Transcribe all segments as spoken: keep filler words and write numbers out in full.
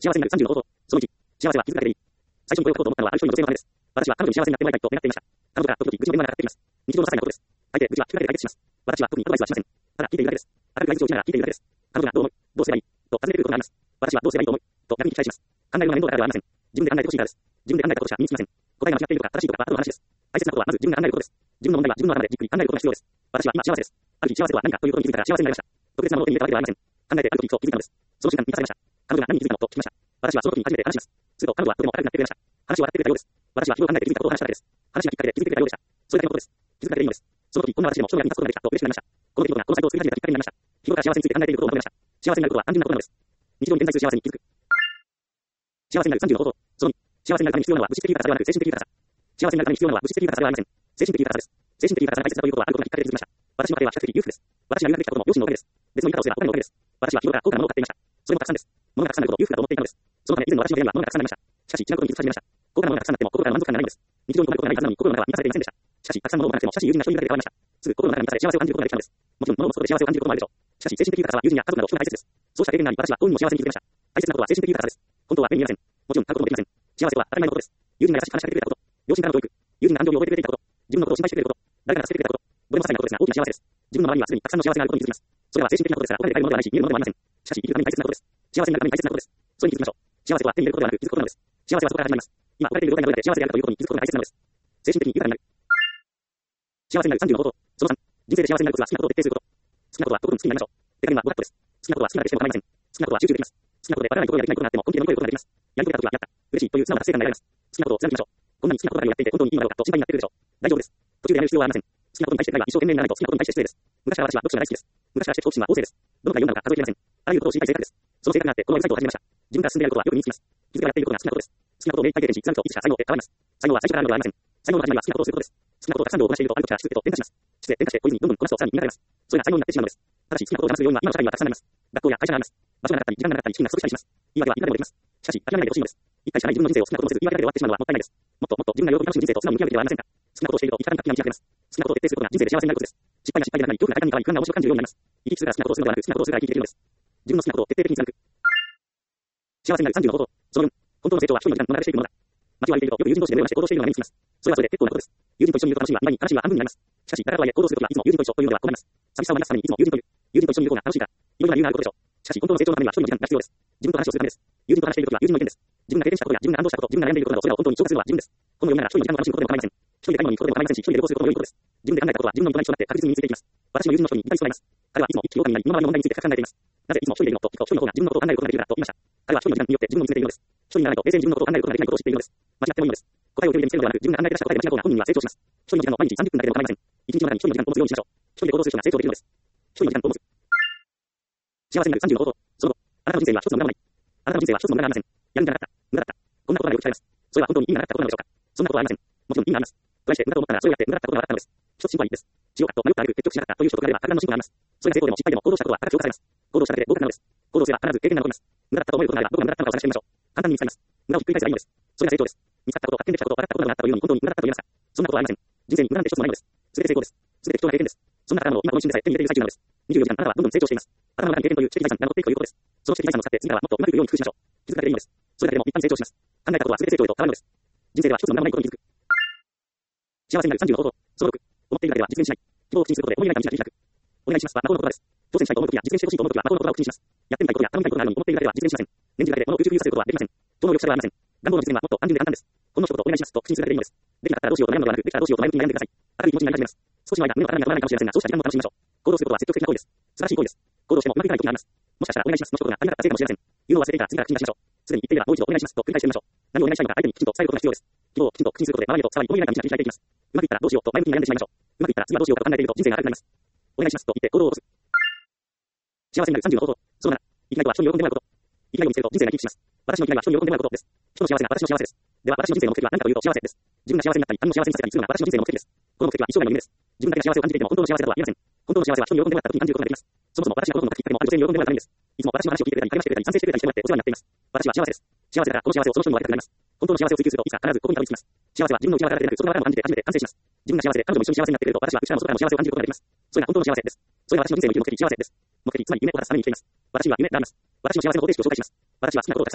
幸せになるさんじゅうの方法。そのいち、幸せは気づかれていい。最初にこれを書こうと思ったのはある人の女性の話です。私は彼女に幸せになってもらいたいと願っていました。彼女が時々愚痴の電話がかかってきます。日常の些細なことです。大抵愚痴は聞かれて解決します。私は特にアドバイスはしません。ただ聞いているだけです。明るく相槌をしながら聞いているだけです。彼女がどう思う、どうすればいいと尋ねてくることがあります。私はどうすればいいと思うと逆に期待します。考えるのが面倒だからではありません。自分で考えてほしいからです。自分で考えたことしか身につきません。答えが間違っているとか正しいとかは後の話です。大切なことはまず自分が考えることです。自分の問題は自分の頭でじっくり考えることが必要です。私は今幸せです。ある日幸せとは何かということに気づいたら幸せになりました。特別なものを手に入れたわけではありません。考えてある時と気づいたのです。その瞬間満たされました。彼女が何に気づいたのと聞きました。私はその時に初めて話します。すると彼女はとても明るくなってくれました。話を笑ってくれたようです。私は日々考えて気づいたことを話しただけです。話がきっかけで気づいてくれたようでした。それだけのことです。気づかれていいのです。その時こんな私でも人の役に立つことができたと嬉しくなりました。この出来事がこのサイトを作り始めたきっかけになりました。日頃から幸せについて考えていることを思いました。幸せになることは単純なことなのです。日常に現在する幸せに気づく。幸せになるさんじゅうの方法。そのに、幸せになるために必要なのは物質的豊かさではなく精神的豊かさ。幸せになるために必要なのは物質的豊かさではありません。精神的豊かさです。精神的豊かさが大切だということはあることがきっかけで気づきました。私の家庭は比較的裕福です。私が留学できたことも両親のおかげです。別の言い方をすればお金のおかげです。私は日頃から高価なものを買っていました。それもたくさんです。物がたくさんあることを裕福だと思っていたのです。そのため以前の私の家には物がたくさんありました。しかし違うことに気づき始めました。高価なものがたくさんあっても心から満足感がないのです。日常に困ることがないはずなのに心の中は満たされていませんでした。しかし、たくさんのものを持たなくても親しい友人が一人だけで変わりました。すぐ心の中に満たされ幸せを感じることができたのです。もちろん、物を持つことで幸せを感じることもあるでしょう。しかし、精神的豊かさは友人や家族など人が大切です。そうした経験があり、私は大いにも幸せに気づきました。大切なことは精神的豊かさです。本当は目に見えません。もちろん買うこともできません。幸せは当たり前のことです。友人が優しく話しかけてくれたこと、両親からの教育、友人が感情を覚えてくれていたこと、自分のことを心配してくれること、誰かが助けてくれたこと、どれも些細なことですが大きな幸せです。自分の周りにはすでにたくさんの幸せがあることに気づきます。それは精神的なことですからお金で買えるものではないし見えるものでもありません。しかし生きるために大切なことです。幸せになるために大切なことです。それに気づきましょう。幸せとは手に入れることではなく気づくことなのです。幸せはそこから始まります。今置かれている状態がどれだけ幸せであるかということに気づくことが大切なのです。精神的に豊かになる。幸せになるさんじゅうの方法。そのさん、人生で幸せになるコツは好きなことを徹底すること。好きなことはとことん好きになりましょう。手加減はご法度です。好きなことは好きなだけしても構いません。好きなことは集中できます。好きなことでわからないことができないことがあっても根気で乗り越えることができます。やり遂げた時はやった、嬉しいという素直な達成感が得られます。好きなことを貫きましょう。こんなに好きなことだけをやっていて本当にいいのだろうかと心配になってくるでしょう。大丈夫です。途中でやめる必要はありません。好きなことに対してないは一生懸命にならないと好きなことに対して失礼です。昔から私は読書が大好きです。昔からして好奇心は旺盛です。どの回読んだのか数えきれません。あらゆることを知りたい性格です。その性格があってこのウェブサイトを始めました。自分が進んでやることはよく身につきます。気づかれていることが好きなことです。好きなことを明快に貫くといつしか才能って変わります。才能は最初からあるのではありません。才能の始まりは好きなことをすることです。好きなことをたくさんの行しているとある時から質と変化します。質で変化してこいつにどんどんこなすとさらに磨かれます。それが才能になってしまうのです。ただし好きなことを邪魔する要因は今の社会にはたくさんあります。学校や会社があります。場所がなかったり時間がなかったり資金が不足したりします。言い訳はいくらでもできます。しかし諦めないでほしいのです。一回しかない自分の人生を好きなことをせず言い訳だけで終わってしまうのはもったいないです。もっともっと自分が喜び楽しむ人生と素直に向き合うべきではありませんか。好きなことをしていると生き方に活気が満ち溢れます。好きなことを徹底することが人生で幸せになることです。失敗や失敗でなくなり恐怖が中に変わり不安が面白く感じるようになります。生き生きするから好きなことをするのではなく好きなことをするから生きていけるのです。自分の好きなことを徹底的に貫く。幸せになるさんじゅうの方法。そのよん、本当の成長は一人の時間と流れしていくものだ。街を歩いているとよく友人同士で電話して行動しているのが目につきます。それはそれで結構なことです。友人と一緒にいると楽しみはに倍に話は半分になります。しかし誰かとはいえ行動するときはいつも友人と一緒というのでは困ります。寂しさを満たすためにいつも友人といる。友人と一緒にいる方が楽しいから。いろいろな理由があることでしょう。しかし本当の成長のためには一人の時間が必要です。自分と話をするためです。友人と話しているときは友人の意見です。自分が経験したことや自分が感動したこと、自分が悩んでいることなどそれらを本当に調査するのは自分です。このようになら一人の時間を楽しむことでも構いません。一人で買い物に行くことでも構いませんし、一人で旅行することも良いことです。自分で考えたことは自分の意図となって確実に身についていきます。私の友人の人に似たりそうなります。彼はいつも一気に狼になり身の回りの問題について深く考えています。なぜいつも一人でいるのと聞くと一人の方が自分のことを考えることができるからと言いました。彼は一人の時間によって自分を見つめているのです。一人にならないと冷静に自分のことを考えることができないことを知っているのです。間違ってもいいのです。答えを一人で見つけるのではなく自分が考えて出した答えが違う方が本人は成長します。一人の時間を毎日さんじゅっぷんだけでも構いません。一日の中に一人の時間を持つようにしましょう。一人で行動する人が成長できるのです。一人の時間を持つ。幸せになるさんじゅうの方法。その後、あなたの人生は一つの無駄もない。あなたの人生は一つの無駄がありません。やるんじゃなかった。無駄だった。こんなことがよく聞かれます。それは本当に意味がなかったことなのでしょうか。そんなことはありません。もちろん意味があります。として無駄と思ったらそれをやって無駄だったことがあったのです。一つ進歩はいいです。しようかと迷った挙句結局しなかったという人と比べれば格段の進歩があります。それが成功でも失敗でも行動したことは高く評価されます。行動しただけで合格なのです。行動すれば必ず経験が残ります。無駄だったと思えることがあればどこが無駄だったのかを探してみましょう。簡単に見つかります。無駄をひっくり返せばいいのです。それが成長です。見つかったこと、発見できたこと、分かったことがあったというのに本当に無駄だったと言えますか。そんなことはありません。人生に無駄なんて一つもないのです。すべて成功です。すべて貴重な経験です。そんな宝物を今この一瞬でさえ手に入れている最中なのです。にじゅうよじかんあなたはどんどん成長しています。あなたの中に経験という知的財産が残っていくということです。その知的財産を使って次からはもっとうまくいくように工夫しましょう。気づかれていいのです。それだけでも立派に成長します。考えたことはすべて成長へと変わるのです。人生では一つの無駄もないことに気づく。幸せになるさんじゅうの方法。そのろく、思っているだけでは実現しない。希望を口にすることで思い描いた道が開く。お願いしますは魔法の言葉です。挑戦したいと思うときや実現してほしいと思うときは魔法の言葉を口にします。やってみたいことや頼みたいことがあるのに思っているだけでは実現しません。念じるだけで物を空中浮遊させることはできません。超能力者ではありません。願望の実現はもっと単純で簡単です。この一言お願いしますと口にするだけでいいのです。できなかったらどうしようと悩むのではなく、できたらどうしようと前向きに悩んでください。明るい気持ちになり始めます。少しの間目の頭には止まらないかもしれませんが、そうした時間も楽しみましょう。行動することは積極的な行為です。素晴らしい行為です。行動してもうまくいかない時があります。もしかしたらお願いしますの一言が足りなかったせいかもしれません。言うのを忘れていたら次から口に出しましょう。すでに言っていればもう一度お願いしますと繰り返してみましょう。何をお願いしたいのか相手にきちんと伝えることが必要です。希望をきちんと口にすることで周りへと伝わり思い描いた道が開いていきます。うまくいったらどうしようと前向きに悩んでしまいましょう。うまくいったら次はどうしようかと考えていると人生が明るくなります。お願いしますと言って行動を起こす。幸せになるさんじゅうの方法。そのなな、生きがいとは人に喜んでもらうこと。生きがいを見つけると人生が生き生きします。私の生きがいは人に喜んでもらうことです。人の幸せが私の幸せです。では私の人生の目的は何かというと幸せです。自分が幸せになったり他人を幸せにさせたりするのが私の人生の目的です。この目的は一生涯の夢です。自分だけが幸せを感じていても本当の幸せだとは言えません。本当の幸せは人に喜んでもらった時に感じることができます。そもそも私が子供の時からもある女性に喜んでもらうためにです。いつも私の話を聞いてくれたり励ましてくれたり賛成してくれたりしてもらってお世話になっています。私は幸せです。幸せだからこの幸せをその人にも分けたくなります。本当の幸せを追求するといつか必ずここにたどり着きます。幸せは自分の内側から出てなく外側からも感じて初めて完成します。自分が幸せで彼女も一緒に幸せになってくれると私は内側も外からも幸せを感じることができます。それが本当の幸せです。それが私の人生の生きる目的幸せです。目的つまり夢を果たすために生きています。私には夢があります。私の幸せの方程式を紹介します。私は好きなことをたくさんします。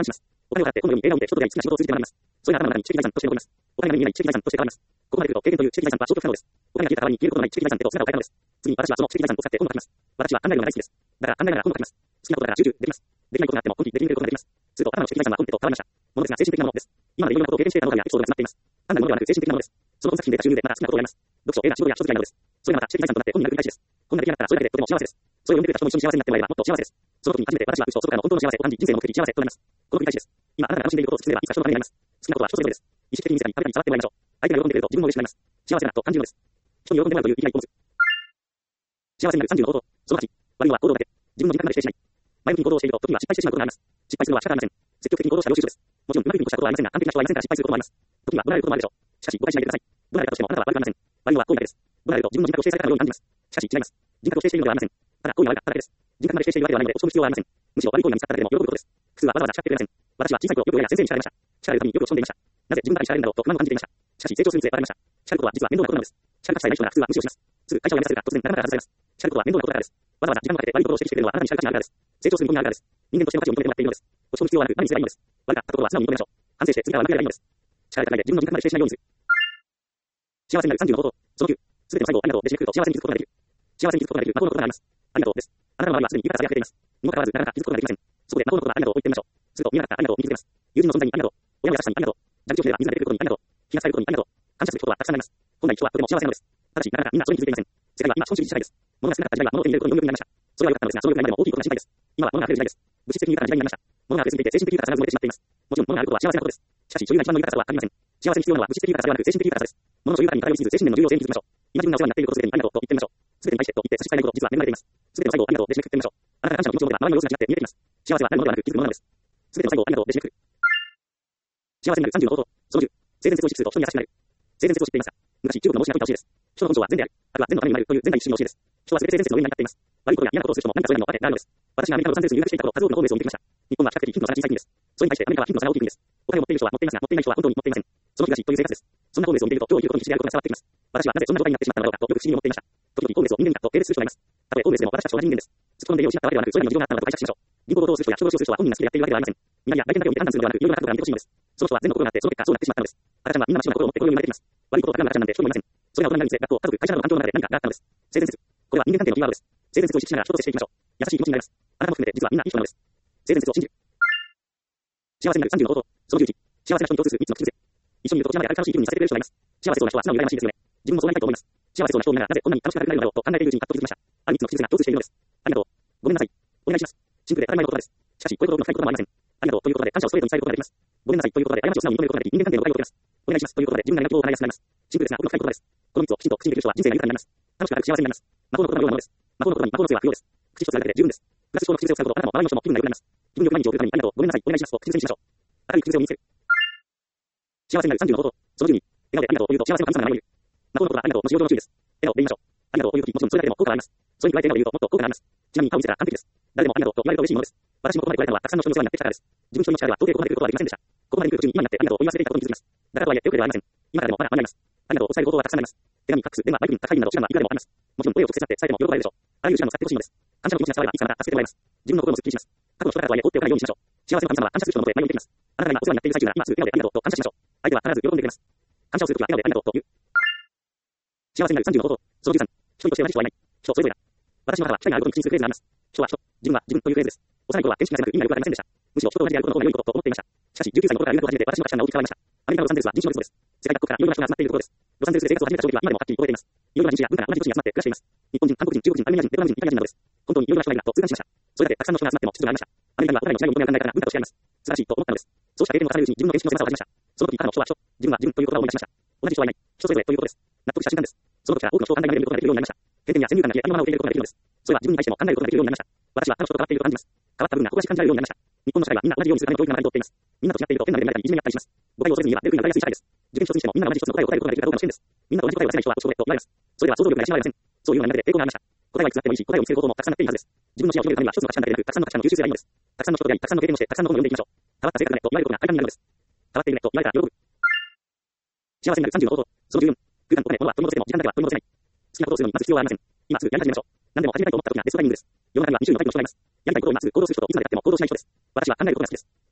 お金を払ってこのように映画を見て人と出会い好きな仕事を通じて学びます。それが頭の中に知的財産として残ります。お金が見えない知的財産として変わります。ここまで来ると経験という知的財産は消去不可能です。お金が消えた代わりに消えることのない知的財産へと姿を変えたのです。次に私はその知的財産を使って本を書きます。私は考えるのが大好きです。だから考えながら本を書きます。好きなことなら重々できます。できないことがあっても本気できることができます。すると頭の知的財産は本気と変わりました。ものですが精神的なものです。今までいろいろなことを経験していたノウハウやエピソードが詰まっています。単なるものではなく精神的なものです。その本作品で得た収入でまた好きなことをやります。読書、映画、仕事や書籍などです。それがまた知的財産となって本になる繰り返しです。こんな出来上がったらそれだけでとても幸せです。それを読んでくれた人も一緒に幸せになってもらえればもっと幸せです。その時に初めて私は嘘、外からの本当の幸せを感じ、人生の目的、幸せとなります。この繰り返しです。今あなたが楽しんでいることを突き詰めればいつか人のためになります。好きなことは一つでもいいです。意識的に自らに食べたり触ってもらいましょう。相手が喜んでくれると自分も嬉しくなります。幸せだなと感じるのです。人に喜んでもらうという意義が一本ずつ。幸せになるさんじゅうの方法。そのはち、悪いのは行動だけ。自分の人格まで否定しない。前向きに行動をしていると時には失敗してしまうことがあります。失敗するのは仕方ありません。積極的に行動した領収書です。もちろんうまくいくに越したことはありませんが、完璧な人はいませんから失敗することもあります。時には怒られることもあるでしょう。しかし誤解しないでください。怒られたとしてもあなたは悪くありません。悪いのは行為だけです。怒られると自分の人格を否定されたかのように感じます。しかし違います。人格を否定しているのではありません。ただ行為が悪かっただけです。人格まで否定しているわけではないので落ち込む必要はありません。むしろ悪い行為が見つかっただけでも喜ぶことです。普通はわざわざ叱ってくれません。私は小さい頃よく親や先生に叱られました。叱られるたびによく落ち込んでいました。なぜ自分だけ叱られるんだろうと不満を感じていました。しかし成長するにつれ分かりました。叱ることは実は面倒なことなのです。叱る価値さえない人なら普通は無視をします。すぐ会社を辞めさせるか突然仲間から外されます。叱ることは面倒なことだからです。わざわざ時間をかけて悪いことを指摘してくれるのはあなたに叱る価値があるからです。成長する見込みがあるからです。人間としての価値を認めてもらっているのです。落ち込む必要はなく何にすればいいのです。悪かったことは素直に認めましょう。反省して次からはなければいいのです。叱られただけで自分の人格まで否定しないようにする。幸せになるさんじゅうの方法。そのきゅう、すべての最後をありがとうで締めくくると幸せに気づくことができる。幸せに気づくことができる魔法のことがあります。ありがとうです。あなたの周りはすでに言い方されています。にもかかわらずなかなか気づくことができません。そこで魔法のことはありがとうを言ってみましょう。すると見なかったありがとうを見つけます。友人の存在にありがとう。親の優しさにありがとう。蛇口をひねれば水が出てくることにありがとう。気が使えることにありがとう。感謝する人はたくさんあります。本来人はとても幸せなのです。ただしなかなかみんなそれに気づいていません。世界は今資本主義時代です。物が少なかった時代は物を手に入れることに貪欲になりました。それは良かったのですが、その欲が今でも大きいことが心配です。今は物が溢れる時代です。物質的に豊かな時代になりました。物が溢れすぎていて精神的豊かさが埋もれてしまっています。もちろん物があることは幸せなことです。しかし所有が一番の豊かさとは限りません。幸せに必要なのは物質的豊かさではなく精神的豊かさです。物の所有からに偏りすぎず精神面の重要性に気づきましょう。今自分がお世話になっていることすべてにありがとうと言ってみましょう。すべてに対してと言って差し支えないこと実は恵まれています。すべての最後をありがとうで締めくくってみましょう。あなたが感謝の気持ちを持てば周りの様子が違って見えてきます。幸せはあるものではなく気づくものなのです。すべての最後をありがとうで締めくくる。幸せになるさんじゅうの方法。そのじゅう、性善説を意識すると人に優しくなる。性善説を知っていますか？昔中国の孟子が説いた教えです。人の本性は善である。あるは善のためになるという前代一心の教えです。人はすべて性善説の上に成り立っています。悪いことや嫌なことをする人も何かそれらの糧があるのです。私がアメリカのロサンゼルスに留学していた頃、数多くのホームレスを見てきました。日本は比較的貧富の差が小さい国です。それに対してアメリカは貧富の差が大きい国です。お金を持っている人は持っていますが、持っていない人は本当に持っていません。その東という生活です。そんなホームレスを見ていると今日生きることに必死であることが伝わってきます。私はなぜそんな状態になってしまったのだろうかとよく不思議に思っていました。時々ホームレスを人間だと軽蔑する人がいます。たとえホームレスでも私たちと同じ人間です。突っ込んで家を失ったわけではなく、それらにも事情があったのだと解釈しましょう。銀行強盗をする人や人殺しをする人は本人が好きでやっているわけではありません。皆や外見だけを見て判断するのではなく、いろいろな角度から見てほしいのです。その人は善の心があって、その結果そうなってしまったのです。赤ちゃんはみんな真っ白な心を持ってこの世に生まれてきます。悪いことをたくらむ赤ちゃんなんて一人もいません。それが大人になるにつれ、学校、家族、会社などの環境の中で何かがあったのです。性善説。これは人間関係のキーワードです。性善説を意識しながら人と接していきましょう。優しい気持ちになります。あなたも含めて実はみんないい人なのです。性善説を信じる。幸せになるさんじゅうの方法。そのじゅういち、幸せな人に共通するみっつの口癖。一緒にいると幸せである楽しい気分にさせてくれる人がいます。幸せそうな人は素直に羨ましいですよね。自分もそうなりたいと思います。幸せそうな人を見ながらなぜこんなに楽しくなれるのだろうと考えているうちにパッと気づきました。あるみっつの口癖が共通しているのです。ありがとう。ごめんなさい。お願いします。シンプルで当たり前の言葉です。しかし、こういうことの深いこともありません。ありがとうという言葉で感謝をストレートに伝えることができます。ごめんなさいという言葉で過ちを素直に認めることができ、人間関係の誤解を解きます。お願いしますという言葉で自分がやることを叶えやすくなります。シンプルですが、奥の深い言葉です。このみっつをきちんと口にできる人は人生が豊かになります。楽しくなく幸せになります。魔法の言葉のようなものです。魔法の言葉に魔法の杖は不要です。口一つあるだけで十分です。プラス思考の口癖を使うと、あなたも周りの人も気分が良くなります。自分の毎日を送るためにありがとう、ごめんなさい、お願いしますと口癖にしましょう。明るい口癖を身につける。幸せになるさんじゅうの方法。そのじゅうに、笑顔でありがとうというと幸せの神様が舞い降りる。魔法の言葉ありがとうの使用上の注意です。笑顔で言いましょう。ありがとうというとき、もちろんそれだけでも効果があります。それに加えて笑顔で言うともっと効果があります。ちなみに顔を見せたら完璧です。誰でもありがとうと言われると嬉しいものです。私もここまで来られたのはたくさんの人の世話になってきたからです。自分一人の力では到底ここまで来ることはできませんでした。ここまで来る途中に今になってありがとうを言い忘れていたことに気づきます。だからとはいえ手遅れではありません。今からでもまだ間に合います。ありがとうを伝える方法はたくさんあります。手紙、ファックス、電話、バイクに宅配便など手段はいくらでもあります。もちろん声を直接使って伝えても喜ばれるでしょう。あらゆる手段を使ってほしいのです。感謝の気持ちが伝わればいつかまた助けてもらいます。自分の心もすっきりします。過去の人からとはいえ放っておかないようにしましょう。幸せの神様は感謝する人のもとへ舞い降りてきます。あなたが今お世話になっている最中なら今すぐ笑顔でありがとうと感謝しましょう。相手は必ず喜んでくれます。感謝をするときは笑顔でありがとうと言う。幸せになるさんじゅうの方法。そのじゅうさん、人として同じ人はいない。人それぞれだ。私の母は機会があることに口にするフレーズがあります。人は人、自分は自分というフレーズです。幼い頃は天使が狭く意味がよくわかりませんでした。むしろ人と同じであることの方が良いことと思っていました。しかしじゅうきゅうさいの頃から留学を始めて私の価値観が大きく変わりました。アメリカのロサンゼルスは人種の別荘です。世界各国からいろいろな人が集まっているところです。ロサンゼルスで生活を始めた衝撃は今でもはっきり覚えています。いろいろな人種や文化が同じ土地に集まって暮らしています。日本人、韓国人、中国人、アルメニア人、ベトナム人、イタリア人などです。本当にいろいろな人がいるなと痛感しました。それだけたくさんの人が集まっても秩序がありました。アメリカにはお互いの違いを認め合う考え方が文化としてあります。素晴らしいと思ったのです。そうした経験を重ねるうちに自分の天使の狭さを感じました。その時からの人は人、自分は自分という言葉を思い出しました。同じ人はいない。人それぞれということです。納得した瞬間です。その時から多くの人を考えられることができるようになりました。偏見や先入観が消え、ありのままを受け入れることができるのです。それは自分に対しても考えることができるようになりました。私は他の人と変わっていると感じます。変わった分が誇らしく感じられるようになりました。日本の社会はみんな同じようにするための教育が流れておっています。みんなと違っていると変な目で見られたりいじめにあったりします。誤解を恐れずに言えば出る杭が分かりやすい社会です。受験一つにしてもみんなが同じ一つの答えを答えることができるかどうかの試験です。みんなと同じ答えを出せない人は嘘これと言われます。それでは想像力が養われません。そういうような中で抵抗がありました。答えはいくつあってもいいし、答えを見つける方法もたくさんなっているはずです。自分の視野を広げるためには一つの価値観だけでなく、たくさんの価値観の吸収すればいいのです。たくさんの人と出会い、たくさんの経験をして、たくさんの本を読んでいきましょう。変わった性格だねと言われることが快感になるのです。変わっているねと言われたら喜ぶ。幸せになるさんじゅうの方法。そのじゅうよん、空間とお金、物は取り戻せても時間だけは取り戻せない。好きなことをするのにまず必要はありません。今すぐやり始めましょう。何でも始めたいと思った時がベストタイミングです。世の中にはに種類のタイプの人がいます。やりたいことを今すぐ行動する人といつまで経っても行動しない人です。私は考えることが好きです。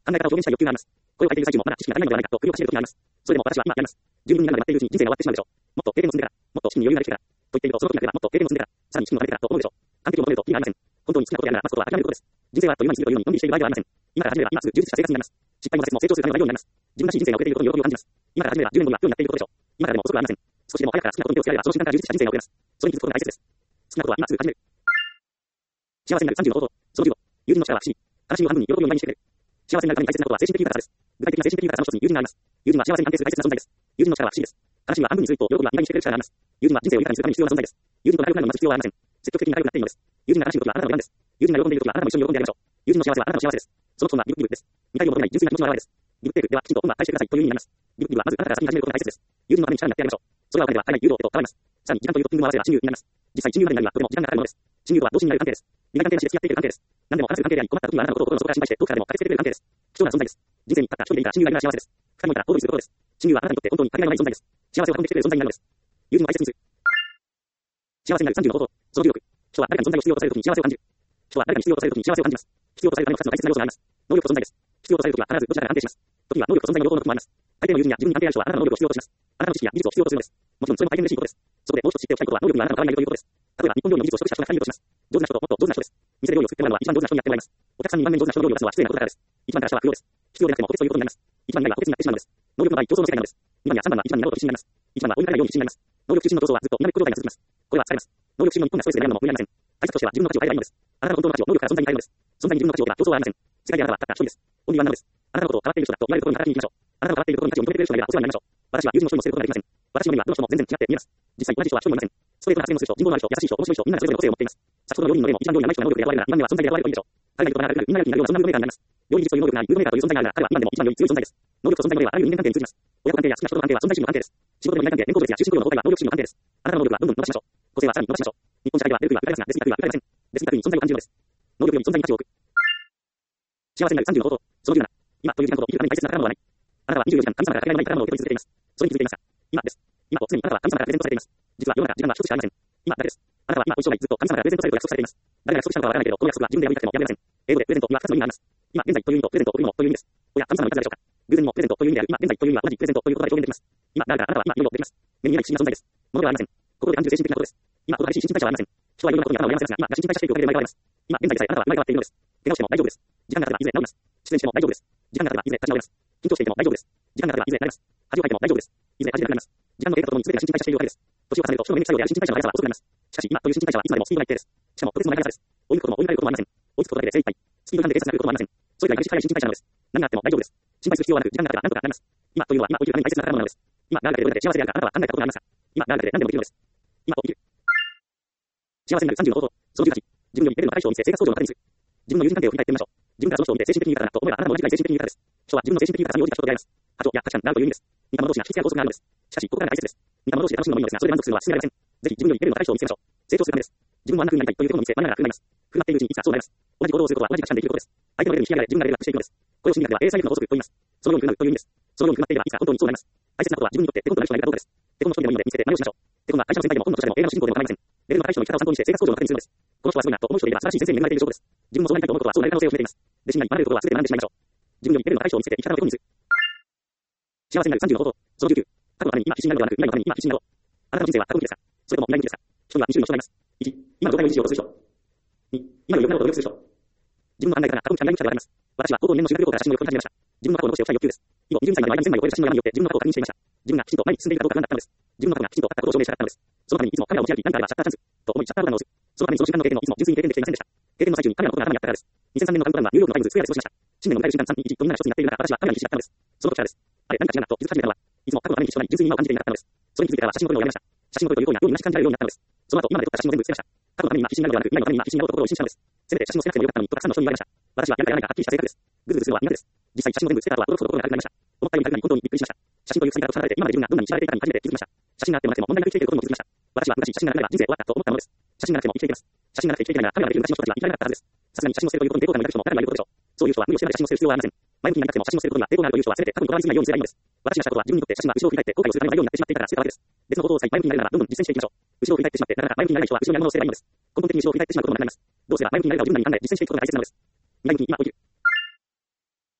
考え方を表現したい欲求があります。これを書いている最中もまだ知識が足りないのではないかと首をかしげる時があります。それでも私は今やります。十分になるまでやっているうちに人生が終わってしまうでしょう。もっと経験を積んでから、もっと資金に余裕ができてから、と言っているとその時が来ればもっと経験を積んでから、さらに資金を貯めてからと思うでしょう。完璧を求めると意味がありません。本当に好きなことやなら待つことは諦めることです。人生はあっという間に過ぎるというようにのんびりしている場合ではありません。今から始めれば今すぐ充実した生活になります。失敗も挫折も成長するための材料になります。自分らしい人生が送れていることに喜びを感じます。今から始めればじゅうねんごにはプロになっていることでしょう。今からでも遅くはありません。少しでも早くから好きなことに手をつけらればその瞬間から充実した人生が送れます。それに気づくことが大切です。好きなことは今すぐ始める。幸せになるさんじゅうの方法。そのじゅうご。友人の力は不思議。悲しみを半分に喜びを倍にしてくれる。幸せになるために大切なことは精神的豊かさです。具体的な精神的豊かさの一つに友人があります。友人は幸せに安定する大切な存在です。友人の力は不思議です。悲しみは半分にずっと喜びはに倍にしてくれる力があります。友人は人生を豊かにするために必要な存在です。友人と仲良くなるのを待つ必要はありません。積極的に仲良くなっていいのです。友人が悲しい時はあなたの番です。友人が喜んでいる時はあなたも一緒に喜んでやりましょう。友人の幸せはあなたの幸せです。そのことはギブギブです。見たいを求めない純粋な気持ちの表れです。ギブテークではきちんと今度は返してくださいという意味になります。ギブギブはまずあなたが先に始めることが大切です。友人のために力になってやりましょう。それはお金では買えない誘導へと変わります。さらに時間というトッピングの合わせは親友になります。実際親友までになるにはとても時間がかかるものです。親友とは同心になる関係です。苦手な関係で付き合っていける関係です。何でも話せる関係であり、困った時にはあなたのことを心の底から心配してどこからでも駆けつけてくれる関係です。貴重な存在です。人生にたった一人でいいから親友がいるのは幸せです。深いものから行動することです。親友はあなたにとって本当にかけがえのない存在です。幸せを運んできてくれる存在になるのです。友人を大切にする。幸せになるさんじゅうの方法。そのじゅうろく。人は誰かに存在を必要とされる時に幸せを感じる。人は誰かに必要とされる時に幸せを感じます。必要とされるためのふたつの大切な要素があります。能力と存在です。必要とされる時は必ずどちらかが安定します。時には能力と存在の両方の時もあります。相手の友人や自分に安定ある人はあなたの能力を必要とします。あなたの知識や技術を必要とするのです。もちろんそれも大変嬉しいことです。そこでもう一つ知っておきたいことは能力があなたの代わりになるということです。例えば日本料理の技術を取得した人が勧誘とします。上手な人ともっと上手な人です。店で料理を作ってもらうのは一番上手な人にやってもらいます。お客さんに万年上手な人の料理を出すのは失礼なことだからです。一番から下は不要です。必要でなくても補欠ということになります。一番になれば補欠になってしまうのです。能力の場合競争の世界なのです。にばんやさんばんは一番になろうと必死になります。いちばんは追い抜かないように必死になります。能力中心の競争はずっと南黒状態が続きます。これは疲れます。能力中の日本がストレスで悩むのも無理ありません。対策としては自分の価値を変えればいいのです。あなたの本当の価値を能力から存在に変えるのです。存在に自分の価値を置けば競争はありません。世界であなたはたった一人です。オンリーワンなのです。あなたのことを変わっている人だと言われるところに働きに行きましょう。あなたの変わっているところに価値を認めてくれる人がいればお世話になりましょう。私は友人の人にもすることができません。私の目にはどの人も全然違って見えます。実際同じ人は一人もいません。ストレートな発言をする人、人望のある人、優しい人、面白い人、みんなそれぞれの個性を持っています。先ほどのよにんの例も一番料理がうまい人が能力で雇われるなら、にばんめは存在で雇われるといいでしょう。彼がいるとなるみんなよりになるようなそんなムードメーカーになります。料理技術という能力があり、ムードメーカーという存在があるなら、彼は今でも一番より強い存在です。能力と存在の例はあらゆる人間関係に通じます。親子関係や好きな人との関係は存在主義の関係です。仕事の依頼関係、年功序列や終身雇用の答えは能力主義の関係です。あなたの能力はどんどん伸ばしましょう。個性はさらに伸ばしましょう。日本社会では出る杭は打たれますが、出過ぎた杭は打たれません。出過ぎた杭に存在を感じるのです。能力より存在に価値を置く。幸せになるさんじゅうの方法。そのじゅうなな。今という時間と生きるために大切な宝物はない。あなたはにじゅうよじかん神様からかけがえのない宝物を受け取り続けています。それに気づいていますか？今です。今と常にあなたは神様からプレゼントされています。実は世の中時間は一つしかありません。今誰です。あなたは今と一生涯ずっと神様からプレゼントされると約束されています。誰が約束したのかわからないけれど、この約束は自分で破りたくても破れません。英語でプレゼントにはふたつの意味があります。今現在という意味とプレゼントというのもという意味です。おや神様のいたずらでしょうか。偶然にもプレゼントという意味である今現在という意味は同じプレゼントという言葉で表現できます。今誰かあなたは今いよいよできます。目に見えない不思議な存在です。物ではありません。ここで感じる精神的なことです。今この激しい新陳代謝はありません。人はいろいろなことに頭を悩ませますが、今が新陳代謝しているおかげで生まれ変わります。今現在でさえあなたは生まれ変わっているのです。怪我をしても大丈夫です。時間が経てばいずれ治ります。失恋しても大丈夫です。時間が経てばいずれ立ち直ります。緊張していても大丈夫です。時間が経てばいずれ慣れます。恥をかいても大丈夫です。いずれ恥でなくなります。時間の経過とともに全てが新陳代謝しているおかげです。年を重ねると人の免疫作用である新陳代謝の速さは遅くなります。しかし今という新陳代謝はいつまでもスピードが一定です。しかもとてつもない速さです。追い抜くことも追い抜かれることもありません。追いつくことだけで精一杯。スピード感で計算されることもありません。それが激しい速い新陳代謝なのです。何があっても大丈夫です。心配する必要はなく、時間が経てば何とかなります。今というのは今というために大切な宝物なのです。今があるだけでどれだけ幸せであるかあなたは考えたことがありますか？今があるだけで何でもできるのです。今を生きる。幸せになるさんじゅうの方法。そのじゅうはち。自分よりレベルの高い人を見せ生活向上の糧にする。自分の友人関係を振り返ってみましょう。自分からその人を見て精神的に豊かだなと思えばあなたも同じくらい精神的に豊かです。人は自分の精神的豊かさに応じた人と出会います。波長や価値観が合うという意味です。似た者同士が引きつけ合う法則があるのです。しかしここからが大切です。似た者同士で楽しむのもいいのですが、それで満足するのは進められません。ぜひ自分よりレベルの高い人を見つけましょう。成長するためです。自分もあんな風になりたいということを見せ、真にならなくなります。ふがっているうちにいつかそうなります。同じ行動をすることは同じ価値観で生きることです。相手のレベルに引き上げられ自分がレベルアップしていくのです。これを心理学では エーエスアイエフ の法則と言います。そのようになるという意味です。そのようになっていればいつか本当にそうなります。大切なことは自分にとってテコンとなる人がいるかどうかです。テコンの人でもいいので見つけて何をしましょう。テコンが会社の先輩でも本の著者でも映画の主人公でも構いません。レベルの高い人の生き方を参考にして生活向上の糧にするのです。この人はすごいなと思う人でいれば素晴らしい先生に恵まれている証拠です。自分もそうなりたいと思うことはそうなる可能性を秘めています。弟子になり学べることは全て学んでしまいましょう。自分よりレベルの高い人を見つけて生き方をテコンにする。幸せになるさんじゅうの方法。そのじゅうきゅう。過去のために今必死になるのではなく、未来のために今必死になろう。あなたの人生は過去向きですか？それとも未来向きですか？人にはに種類の人がいます。いち、今の状態を維持しようとする人。に、今の良くなろうと努力する人。自分の考え方が過去に未来向きだと言われます。私は高校にねんの修学旅行から写真を録り始めました。自分の過去を残しておきたい欲求です。以後、にじゅうにさいまでの間にせんまいを超える写真の山によって自分の過去を確認していました。自分がきちんと前に進んでいるかどうか不安だったのです。自分の過去がきちんとあったことを証明したかったのです。そのためにいつもカメラを持ち歩き、何かあればシャッターチャンスと思いシャッターボタンを押す。そのためにその時間の経験をいつも純粋に経験できていませんでした。経験の最中にカメラのことが頭にあったからです。にせんさんねんのカウントダウンはニューヨークのタイムズスクエアで過ごしました。新年を迎える瞬間さんにいちとみんなが一つになっている中、私はカメラに必死だったのです。その時からです。あれ、何か違うなと気づき始めたのは、いつも過去のために必死となり純粋に今を感じていなかったのです。それに気づいてからは写真の撮りをやめました。写真の撮りという行為が世になし感じられるようになったのです。その後、今まで撮った写真を全部捨てました。過去のために今必死になるのではなく、未来のために今必死になろうと心を一新したのです。せめて写真を捨てなくてもよかったのにとたくさんの人に言われました。私はやるかやらないかはっきりした性格です。ぐずぐずするのは苦手です。実際写真を全部捨てた後は驚くほど心が軽くなりました。思ったより軽くなり本当にびっくりしました。写真という鎖から解放されて今まで自分がどんなに知られていたかに初めて気づきました。写真があってもなくても問題なく生きていることにも気づきました。私は昔写真がなければ人生終わったと思ったのです。写真がなくても生きていけます。写真がなくて生きていけないならカメラができる昔の人たちは生きられなかったはずです。さすがに写真を捨てるということに抵抗感が抱く人も中にはいることでしょう。そういう人は無理をしてまで写真を捨てる必要はありません。前向きになりたくても写真を捨てることには抵抗があるという人はせめて過去にとらわれすぎないようにすればいいのです。私がしたことは自分にとって写真は後ろを振り返って後悔をするための材料になってしまっていたから捨てたわけです。別のことをさえ前向きになれるならどんどん実践していきましょう。後ろを振り返ってしまってなかなか前向きになれない人は後ろにあるものを捨てればいいのです。根本的に後ろを振り返ってしまうことになります。どうすれば前向きになれるかを自分なりに考え実践していくことが大切なのです。前向きに今を生きる。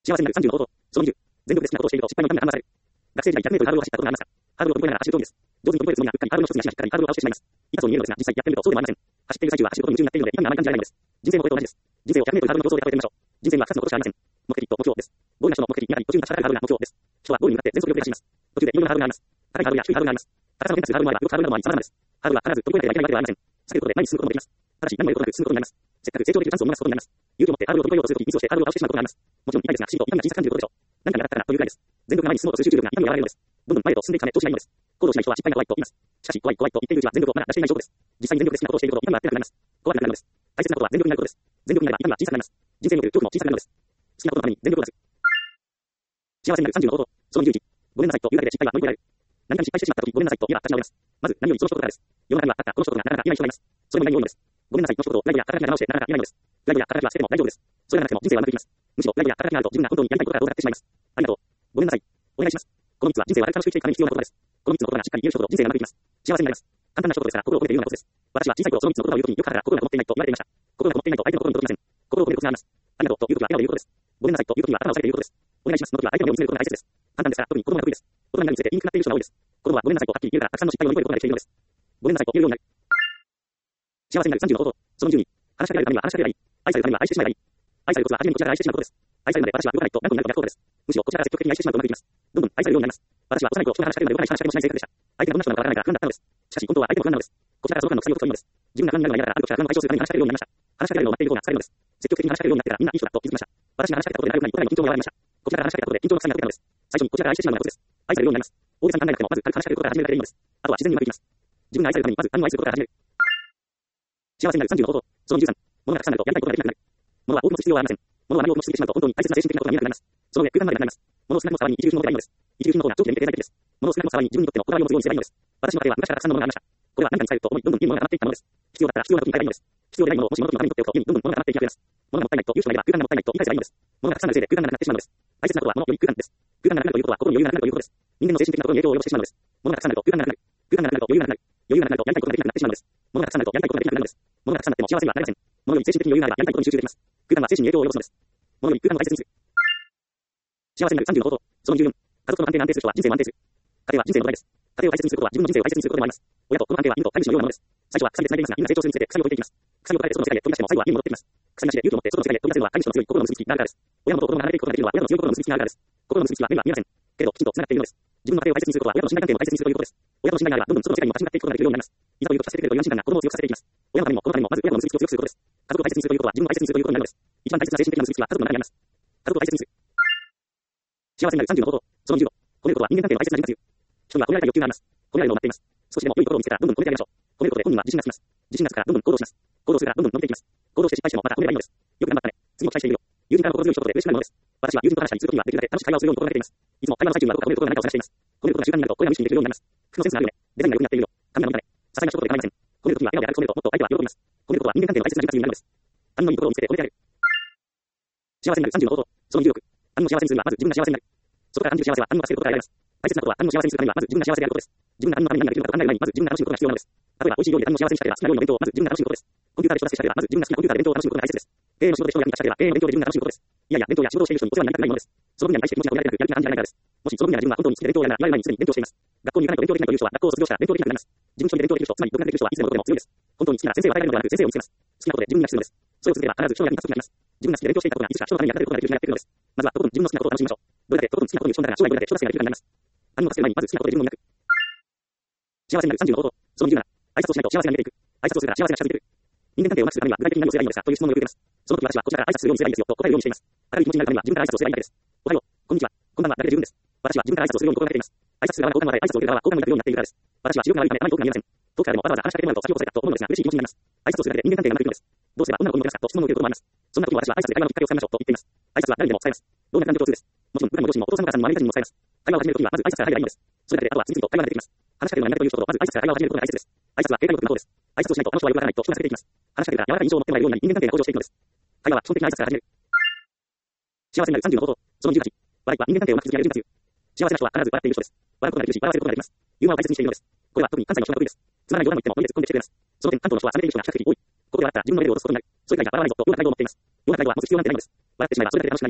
幸せになるさんじゅうの方法。そのにじゅう。全力で好きなことをしていると失敗の痛みが緩和される。学生時代ひゃくメートルハードルを走ったことがありました。ハードルを飛び越えながら走る競技です。上手に飛び越えるつもりがうっかりハードルの一つに足が引っかかりハードルを倒してしまいます。痛そうに見えるのですが、実際やってみるとそうでもありません。走っている最中は走ることに夢中になっているので痛みがあまり感じられないのです。人生もこれと同じです。人生をひゃくメートルハードルの競争で例えてみましょう。人生にはふたつのことしかありません。目的と目標です。ゴールなしの目的、やはり途中に立ちはだかるハードルが目標です。人はゴールに向かって全速力で走ります。途中でいろいろなハードルがあります。高いハードルや低いハードルがあります。高さの変化するハードルもあれば、よくハードルなどもあり様々です。ハードルは必ず飛び越えてはいけないわけではありません。避けることで前に進むこともできます。ただし何も得ることなく進むことになります。せっかく成長できるチャンスを逃すことになります。勇気を持ってハードルを飛び越えようとするとき、ミスをしてハードルを倒してしまうことがあります。もちろん痛いですが、しんどく痛みが小さく感じることでしょう。何かに当たったらというくらいです。全力が前に進もうとする集中力が痛みを和らげるのです。どんどん前へと進んでいくため調子がいいのです。行動しない人は失敗が怖いと言います。しかし、怖い怖いと言っているうちは全力をまだ出していない証拠です。実際に全力で好きなことをしていること、痛みは出なくなります。怖くなくなるのです。大切なことは全力になることです。全力になれば痛みは小さくなります。人生における恐怖も小さくなるのです。好きなことのために全力を出す。幸せになるさんじゅうの方法。そのにじゅういち。ごめんなさいと言うだけで失敗は乗り越えられる。何かに失敗してしまったとき、ごめんなさいと言えば立ち直れます。まず、何よりその一言からです。世の中にはたったこの一言がなかなか言えない人がいます。それも何も多いのです。ごめんなさいの一言をライブや肩書きが直してなかなか言えないのです。ライブや肩書きは捨てても大丈夫です。それがなくても人生はうまくいきます。むしろライブや肩書きがあると自分が本当にやりたいことが遠ざかってしまいます。ありがとう。ごめんなさい。お願いします。このみっつは人生を楽しく生きていくために必要な言葉です。このみっつの言葉がしっかり言える人ほど人生がうまくいきます。幸せになります。簡単な一言ですが、心を込めて言うようなことです。私は小さい頃そのみっつの言葉を言うときによく腹が心がこもっていないと言われていました。心がこもっていないと相手の心に届きません。心を込めるコツがあります。ありがとうというときは笑顔で言うことです。ごめんなさいというときには頭を下げて言うことです。お願いしますのときは相手の目を見つめることが大切です。簡単ですが、特に子供が得意です。大人になるにつれて言いにくくなっている人が多いです。子供はごめんなさいとはっきり言えるからたくさんの失敗を乗り越えることができているのです。ごめんなさいと言えるようになる。幸せになるさんじゅうの方法。そのにじゅうに。話しかけられるためには話しかければいい。愛されるためには愛してしまえばいい。愛されるコツは初めにこちらが愛してしまうことです。愛されるまで私は動かないと何となると逆効果です。むしろこちらが積極的に愛してしまうとうまくいきます。どんどん愛されるようになります。私は幼い頃人が話しかけるまで動かないし話しかけもしない性格でした。相手がどんな人なのかわからないから不安だったのです。しかし本当は相手も不安なのです。こちらがその間の鎖を解くといいのです。自分が不安になるのが嫌だからある時から不安を解消するために話しかけるようになりました。話しかけられるのを待っている方が疲れるのです。積極的に話しかけるようになってからみんないい人だと気づきました。私が話しかけたことで誰よりも緊張も和らぎました。こちらが話しかけたことで緊張の臭みが解けたのです。最初にこちらが愛してしまうようなことです。愛されるようになります。大げさに考えなくてもまず軽く話しかけることから始めるだけでいいのです。あとは自然にうまくいきます。自分が愛されるためにまず他人を愛することから始める。幸せになるさんじゅうの方法。そのにじゅうさん。物がたくさんあるとやりたいことができなくなる。物は多く持つ必要はありません。物は何を持ちすぎてしまうと本当に大切な精神的なことが見えなくなります。その上、空間までなくなります。物を少なくも触りに一流品の方がいいのです。一流品の方が長期で見て経済的です。物を少なくも触りに自分にとってのこだわりを持つようにすればいいのです。私の家庭は昔からたくさんの物がありました。これは何かに使えると思い、どんどんいいものが溜まっていったものです。必要だったら必要な時に買えばいいのです。必要でないものをもし物のために取っておくと家にどんどん物が溜まっていきます。物がもったいないという人がいれば空間がもったいないと言い換えればいいのです。物がたくさんあるせいで空間がなくなってしまうのです。大切なことは物より空間です。空間がなくなるということは心に余裕がなくなるということです。人間の精神的なことに影響を及ぼしてしまうのです。物がたくさんあると空間がなくなる。空間がなくなると余裕がなくなる。余裕がなくなるとやりたいことができなくなってしまうのです。物がたくさんあるとやりたいことができなくなるのです。物がたくさんあっても幸せにはなれません。物より精神的に余裕があればやりたいことに集中できます。空間は精神に影響を及ぼすのです。物より空間を大切にする。幸せになるさんじゅうの方法。そのにじゅうよん。家族との安定が安定する人は人生も安定する。家庭は人生の土台です。家庭を大切にすることは自分の人生を大切にすることもあります。親とこの安定は犬と飼い主のようなものです。最初は鎖で繋いでいますが、犬が成長するにつれて鎖を解いていきます。鎖を解いて外の世界へ飛び出しても最後は家に戻ってきます。鎖なしで勇気を持って外の世界へ飛び出せるのは飼い主の強い心の結びつきがあるからです。親元と子供が離れていくことができるのは親の強い心の結びつきがあるからです。心の結びつきは目には見えません。けれどきちんと繋がっているのです。自分の家庭を大切にすることは親との信頼関係も大切にするということです。親との信頼があればどんどん外の世界にも立ち向かっていくことができるようになります。いざという時助けてくれるという安心感が子供を強くさせていきます。親のためにも子のためにもまず親との結びつきを強くすることです。家族を大切にするということは自分を大切にするということになるのです。一番大切な精神的な結びつきは家族の中にあります。家族を大切にする。幸せになるさんじゅうの方法。そのにじゅうご。褒めることは人間関係の大切な人格。人には褒められたい欲求があります。褒められるのを待っています。少しでも良いところを見つけたらどんどん褒めてあげましょう。褒めることで本人は自信がつきます。自信がつくからどんどん行動します。行動するからどんどん伸びていきます。行動して失敗してもまた褒めればいいのです。よく頑張ったね。次も期待しているよ。友人からの心強い一言で嬉しくなるものです。私は友人と話したりするときにはできるだけ楽しく会話をするように心がけています。いつも会話の最中にはどこか褒めることが何かを話しています。褒めることが習慣になるとこれが無意識にできるようになります。服のセンスがあるよね。デザインが良くなっているよ。髪が伸びたね。些細な一言で構いません。褒めるときは笑顔で歩く褒めるともっと相手は喜びます。褒めることは人間関係の大切な人格になるのです。他人のいいところを見つけて褒めてあげる。幸せになるさんじゅうの方法。そのにじゅうろく。他人を幸せにするにはまず自分が幸せになる。外から感じる幸せは他人を助けることから得られます。大切なことは他人を幸せにするためにはまず自分が幸せであることです。自分が他人のために何ができるのかと考える前にまず自分が楽しむことが必要なのです。例えば美味しい料理で他人を幸せにしたければ好きな料理の弁当をまず自分が楽しむことです。コンピューターで人助けしたければまず自分が好きなコンピューターで弁当を楽しむことが大切です。経営の仕事で人を役に立たせたければ経営の勉強で自分が楽しむことです。いやいや、弁当や仕事をしている人にお世話になりたくないものです。その分野に対して気持ちが込められてなく、やる気が感じられないからです。もしその分野で自分は本当に好きで勉強をやるなら、やる前にすでに勉強しています。学校に行かないと勉強できないという人は学校を卒業したら勉強できなくなります。自分一人で勉強できる人、つまり独学できる人はいつでもどこでも強いです。本当に好きな先生を与えられるのではなく、先生を見つけます。好きなことで自分に役するのです。それを続ければ必ず人の役に立つことになります。自分が好きで勉強していたことがいつしか人のために役立てることができるようになっているのです。まずはとことん自分の好きなことを楽しみましょう。どれだけとことん好きなことに打ち込んだら将来どれだけ人助けができるようになります。他人を助ける前にまず好きなことで自分を磨く。幸せになるさんじゅうの方法。そのにじゅうなな。挨拶をしないと幸せが見えていく。挨拶をするから幸せが近づいている。人間関係をうまくするためには具体的に何をすればいいのですかという質問をよく受けます。その時私はこちらから挨拶するようにすればいいんですよと答えるようにしています。明るい気持ちになるためには自分から挨拶をすればいいだけです。おはよう、こんにちは、こんばんはだけで十分です。私は自分から挨拶をするように心がけています。挨拶する側が好感度が高い、挨拶を受ける側は好感度が高いようになっているからです。私は視力が悪いためあまり遠くが見えません。遠くからでもわざわざ話しかけてもらうと先を越せたと思うのですが嬉しい気持ちになります。挨拶をするだけで人間関係がうまくいくのです。どうすればどんなことになりますかと質問を受けることもあります。そんな時に私は挨拶で会話のきっかけをつかみましょうと言っています。挨拶は誰にでも使えます。どんな感情共通です。もちろん部下にも上司にもお父さんお母さんにもアメリカ人にも使えます。会話を始めるときにはまず挨拶から入ればいいのです。それだけであとは次々と会話が出てきます。話しかけるのが苦手という人とまず挨拶から会話を始めることが大切です。挨拶は警戒力の方です。挨拶をしないとあの人はよくわからないと人が避けていきます。話しかけが柔らかい印象を持ってもらえるようになり人間関係が向上していくのです。会話は基本的な挨拶から始める。幸せになるさんじゅうの方法。そのにじゅうはち。笑いは人間関係をうまく築き上げる人格。幸せな人は必ず笑っている人です。笑うことができるし、笑わせることができます。ユーモアを大切にしているのです。これは特に関西の人が得意です。つまらない冗談を言ってもノリで突っ込んできてくれます。その点関東の人は冷めている人が比較的多い。ここで笑ったら自分のレベルを落とすことになる。それ以外は笑わないぞと世の中態度を持っています。世の中態度は持つ必要なんてないのです。笑ってしまえばそれだけで楽しくなります。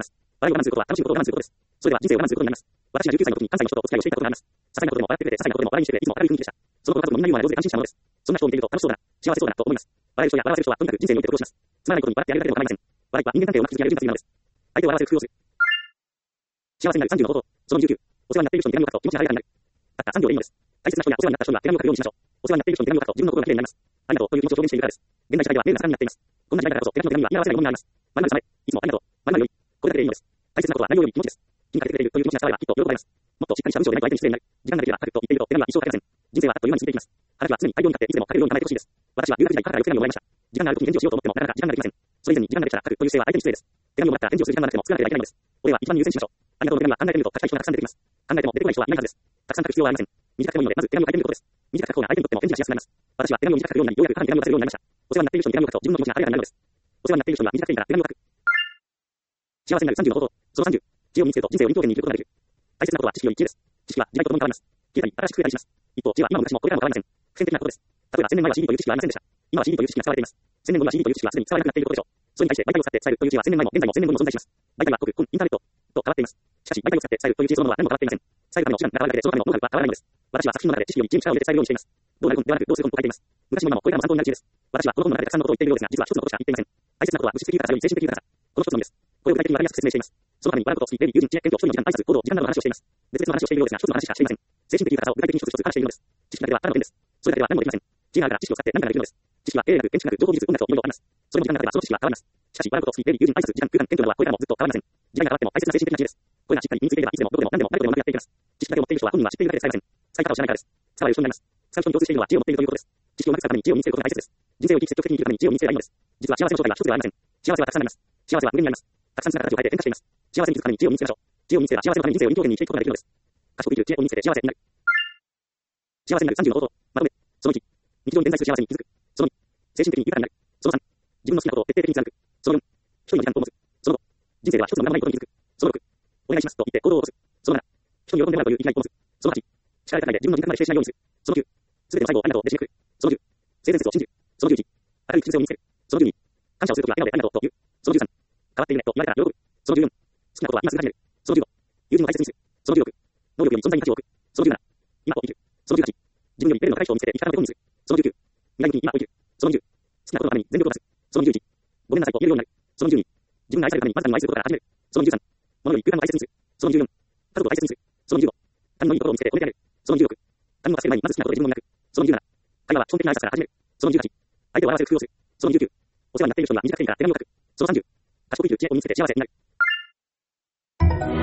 笑いを我慢することは楽しむことを我慢することです。それでは人生を我慢することになります。私がじゅうきゅうさいの時に関西の人とお付き合いをしていたことがあります。些細なことでも笑ってくれて、些細なことでも笑いにしてくれて、いつも明るい雰囲気でした。その頃家族もみんなユーモアで上手で安心したものです。そんな人を見ていると楽しそうだな、幸せそうだなと思います。笑える人や笑わせる人はとにかく人生において苦労します。つまらないことに笑ってあげるだけでも構いません。笑いは人間関係をうまく築き上げる人物なのです。相手を笑わせる工夫をする。幸せになるさんじゅうの方法。そのにじゅうきゅう。お世話になっている人に手紙を書くと気持ちが晴れやかになる。たったさんびょうでいいのです。大切な人やお世話になった人には手紙を書くようにしましょう。お世話になっている人に手紙を書くと自分の心がきれいになります。ありがとうという気持ちを表現しているからです。現代社会ではメールが盛んになっています。こんな時代だからこそ手紙の手紙には言い合わせないものがあります。まるまる様へ、いつもありがとう。まるまるより。これだけでいいのです。大切なことは内容より気持ちです。気にかけてくれているという気持ちが伝わればきっと喜ばれます。もっとしっかりした文章でないと相手に失礼になる。時間がなければ書くと言っていると手紙は一生書けません。人生はあっという間に過ぎていきます。話は常に大量に書っていつでも書けるように考えてほしいです。私は留学時代母からよく手紙をもらいました。時間がある時に返事をしようと思ってもなかなか時間ができません。それ以前に時間ができたら書くという姿勢は相手に失礼です。手紙をもらったら返事をする時間がなくても作らなければいけないのです。これは一番優先しましょう。ありがとうの手紙は考えてみると書きたい人がたくさん出てきます。考えても出てこない人はいないはずです。たくさん書く必要はありません。短くてもいいのでまず手紙を書いてみることです。短く書く方が相手にとっても返事がしやすくなります。私は手紙を短く書くようになりようやく母に手紙を出せるようになりました。お世話になっている人に手紙を書くと自分の気持ちが晴れやかになるのです。お世話になっている人には短くていいから手紙を書く。幸せになるさんじゅうの方法。そのさんじゅう。知恵を身につけると人生を臨機応変に生きることができる。大切なことは知識より知恵です。知識は時代とともに変わります。消えたり新しく増えたりします。一方、知恵は今も昔もこれからも変わりません。普遍的なことです。例えばせんねんまえは シーディー という知識はありませんでした。今は シーディー という知識が使われています。せんねんごには シーディー という知識はすでに使われなくなっていることでしょう。それに対して媒体を使って伝えるという知恵はせんねんまえも現在もせんねんごにも存在します。媒体は国、本、インターネットと変わっています。しかし媒体を使って伝えるという知恵そのものは何も変わっていません。伝えるための手段が変わるだけでそのためのノウハウは変わらないのです。私は作品の中で知識より知恵に力を入れて伝えるようにしています。どうなる本ではなくどうする本と書いています。昔の今もこれからも参考になる知恵です。私はこの本の中でたくさんのことを言っているようですが、実は一つのことしか言っていません。大切なことは物質的豊かさより精神的豊かさ。この一つのみです。これを具体的にわかりやすく説明しています。そのために笑うこと、スピー、友人、知恵、勉強、一人の時間、挨拶、行動、時間などの話をしています。別々の話をしているようですが、一つの話しかしていません。精神的豊かさを具体的に一つ一つ話しているのです。知識だけではただの点です。それだけでは何もできません。知恵があるから知識を使って何かができるのです。知識は経営学、建築学、情報技術、音楽といろいろあります。それも時間が経てばその知識は変わります。しかし、笑うこと、スピー、友人、挨拶、時間、空間、謙虚などはこれからもずっと変わりません。時代が変わっても大切な精神的な知恵です。これがしっかり身についていればいつでもどこでも何でも誰とでもうまくやっていきます。知識だけを持っている人は本人は知っているだけで使いません。使い方を知らないからです。使われる人になります。使う人に共通しているのは知恵を持っているということです。知識をうまく使うために知恵を身につけることが大切です。人生を生き積極的に生きるために知恵を身につければいいのです。実は幸せの正体は一つではありません。幸せはたくさんあります。幸せは無限にあります。たくさん姿形を変えて変化しています。幸せに気づくために知恵を身につけましょう。知恵を身につければ幸せのために人生を臨機応変に生きていくことができるのです。賢く生きる知恵を身につけて幸せになる。幸せになるさんじゅうの方法。まとめ。そのいち。日常に点在する幸せに気づく。そのに。精神的に豊かになる。そのさん。自分の好きなことを徹底的に貫く。そのよん。一人の時間を持つ。そのご。人生では一つの目の前のことに気づく。そのろく。お願いしますと言って行動を起こす。そのなな。人に喜んでもらうという生きがいを持つ。そのはち。力が高いで自分の時間まで否定しないようにする。そのきゅう。すべての最後をありがとうで締めくくる。そのじゅう。性善説を信じる。そのじゅういち。明るい気持ちを身につける。そのじゅうに。感謝をするときは笑顔でありがとうと言う。そのじゅうさん。変わっているねと言われたら喜ぶ。そのじゅうよん。好きなことは今すぐ始める。そのじゅうご。友人を大切にする。そのじゅうろく。能力より存在に価値を置く。そのじゅうなな。今を生きる。そのじゅうはち。自分よりベルの高い人を見つけて生き方の手本にする。そのじゅうきゅう。未来向きに今を生きる。そのじゅう。好きなことのために全力を出す。そのじゅういち。ごめんなさいと言えるようになる。そのじゅうに。自分が愛されるためにまず何を愛することから始める。そのじゅうさん。物より空間を大切にする。そのじゅうよん。家族を大切にする。そのじゅうご。他人のいいところを見つけて褒めてあげる。そのじゅうろく。他人を助ける前にまず好きなことで自分を磨く。そのじゅうなな。会話は基本的な挨拶から始める。そのじゅうはち。相手を笑わせる工夫をする。そのじゅうきゅう。お世話になっている人には短くていいから手紙を書く。そのさんじゅう。賢く生きる知恵を身につけて幸せになる。